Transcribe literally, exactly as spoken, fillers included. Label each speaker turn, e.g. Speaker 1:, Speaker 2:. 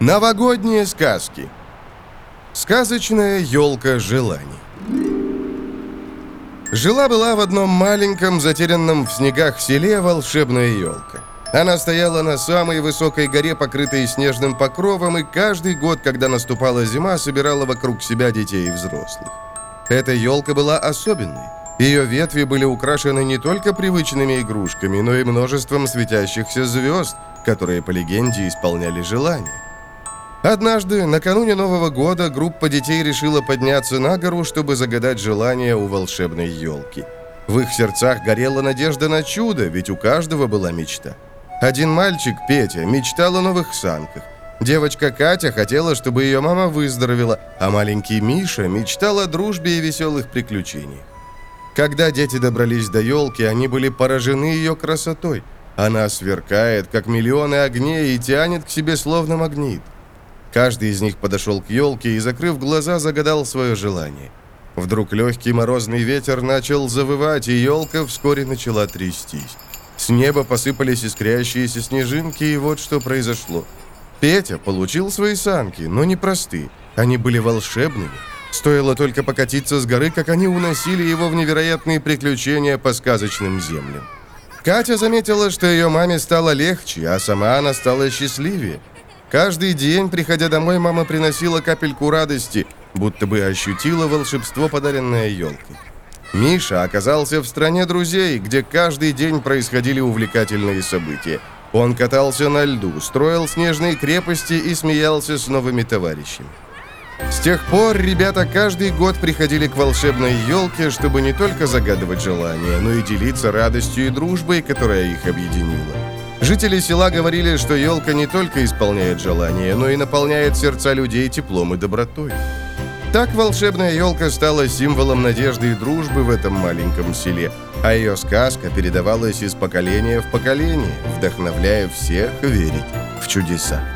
Speaker 1: Новогодние сказки. Сказочная елка желаний. Жила-была в одном маленьком, затерянном в снегах селе волшебная елка. Она стояла на самой высокой горе, покрытой снежным покровом, и каждый год, когда наступала зима, собирала вокруг себя детей и взрослых. Эта елка была особенной. Ее ветви были украшены не только привычными игрушками, но и множеством светящихся звезд, которые, по легенде, исполняли желания. Однажды, накануне Нового года, группа детей решила подняться на гору, чтобы загадать желание у волшебной елки. В их сердцах горела надежда на чудо, ведь у каждого была мечта. Один мальчик, Петя, мечтал о новых санках. Девочка Катя хотела, чтобы ее мама выздоровела, а маленький Миша мечтал о дружбе и веселых приключениях. Когда дети добрались до елки, они были поражены ее красотой. Она сверкает, как миллионы огней, и тянет к себе словно магнит. Каждый из них подошел к елке и, закрыв глаза, загадал свое желание. Вдруг легкий морозный ветер начал завывать, и елка вскоре начала трястись. С неба посыпались искрящиеся снежинки, и вот что произошло. Петя получил свои санки, но не простые. Они были волшебными. Стоило только покатиться с горы, как они уносили его в невероятные приключения по сказочным землям. Катя заметила, что ее маме стало легче, а сама она стала счастливее. Каждый день, приходя домой, мама приносила капельку радости, будто бы ощутила волшебство, подаренное елкой. Миша оказался в стране друзей, где каждый день происходили увлекательные события. Он катался на льду, строил снежные крепости и смеялся с новыми товарищами. С тех пор ребята каждый год приходили к волшебной елке, чтобы не только загадывать желания, но и делиться радостью и дружбой, которая их объединила. Жители села говорили, что елка не только исполняет желания, но и наполняет сердца людей теплом и добротой. Так волшебная елка стала символом надежды и дружбы в этом маленьком селе, а ее сказка передавалась из поколения в поколение, вдохновляя всех верить в чудеса.